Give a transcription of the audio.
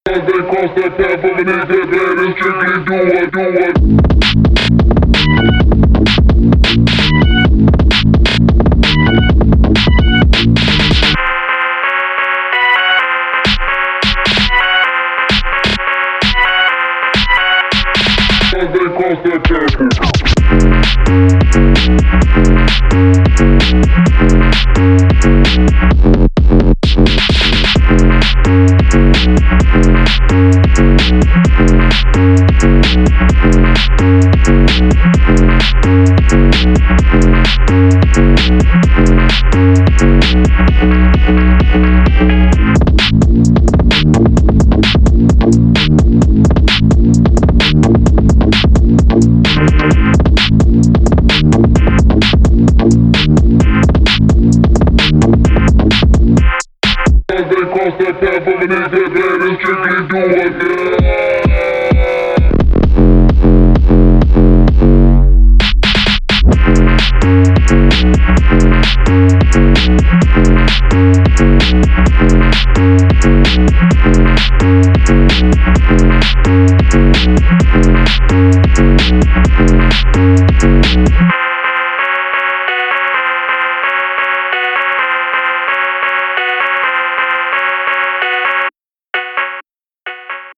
As they cross that path of an easy man and strictly do what. As they cross that path. As they cross that path of an easy man and strictly do what.